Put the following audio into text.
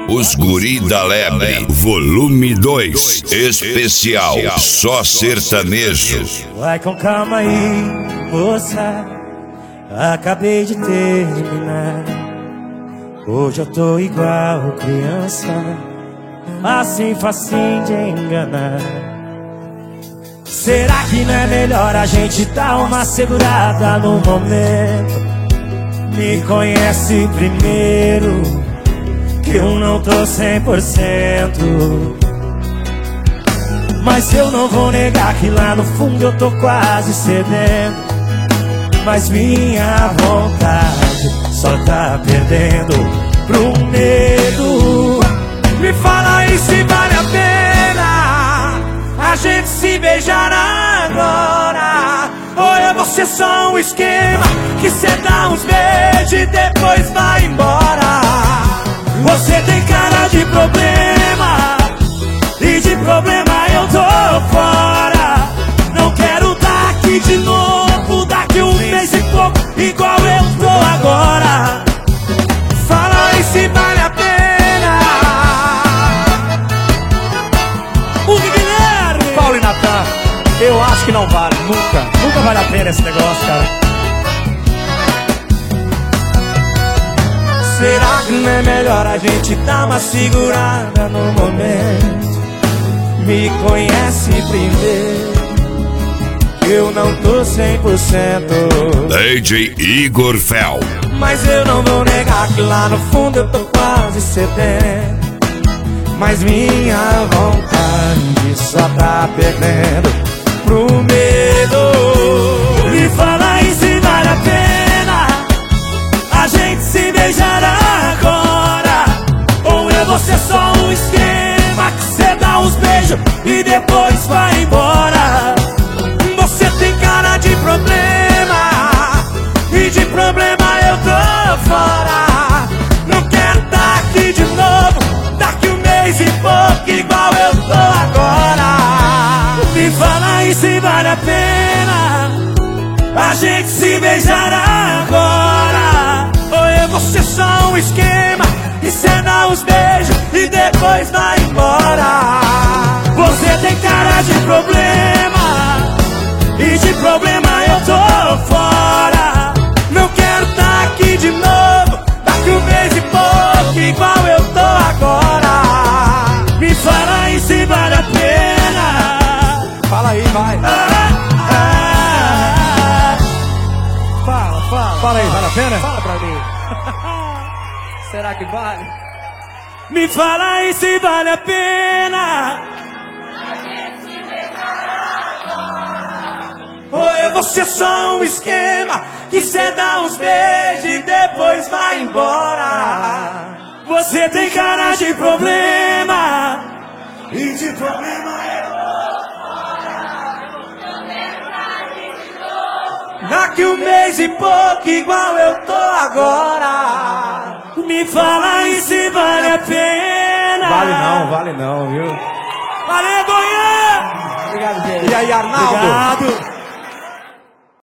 Os Guri da Lebre, volume 2, especial, só sertanejo. Vai com calma aí, moça, acabei de terminar. Hoje eu tô igual criança, assim facinho de enganar. Será que não é melhor a gente dar uma segurada no momento? Me conhece primeiro, que eu não tô 100%. Mas eu não vou negar que lá no fundo eu tô quase cedendo. Mas minha vontade só tá perdendo pro medo. Me fala aí se vale a pena a gente se beijar agora, ou é você só um esquema que cê dá uns beijos e depois vai embora. Você tem cara de problema, e de problema eu tô fora. Não quero dar aqui de novo, daqui um mês e pouco, igual eu tô agora. Fala aí se vale a pena. O Guilherme, Paulo e Natan, eu acho que não vale, nunca vale a pena esse negócio, cara. será que não é melhor a gente dar uma segurada no momento? Me conhece primeiro, eu não tô 100%. DJ Igor Fel. Mas eu não vou negar que lá no fundo eu tô quase cedendo. Mas minha vontade só tá perdendo pro medo. Me fala aí se vale a pena a gente se beijar agora, ou é você só um esquema que cê dá uns beijos e depois vai embora. Você tem cara de problema, e de problema eu tô fora. Não quero tá aqui de novo, daqui um mês e pouco, igual eu tô agora. Me fala aí se vale a pena a gente se beijar agora, ou é você só um esquema e cê dá uns beijos e depois vai embora. Você tem cara de problema, e de problema eu tô fora. Não quero tá aqui de novo, daqui um mês e pouco, igual eu tô agora. Me fala aí se vale a pena. Fala aí, vai. Fala aí, vale a pena? Fala pra mim. Será que vale? Me fala aí se vale a pena. Ou é você só um esquema que cê dá uns beijos e depois vai embora. Você tem cara de problema, e de problema eu daqui um mês e pouco, igual eu tô agora. Me fala aí se vale a pena. Vale não, viu? Valeu, Goiânia! Obrigado, gente. E aí, Arnaldo? Obrigado.